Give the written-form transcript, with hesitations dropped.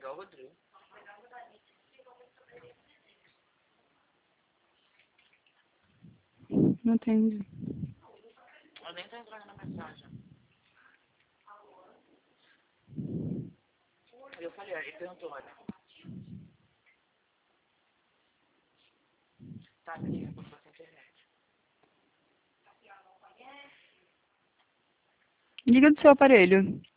ligar o Rodrigo. Não entendi. Eu nem tô entrando na mensagem. Eu falei, ele perguntou, olha. Tá, me liga, porque eu tô sem internet. Liga do seu aparelho.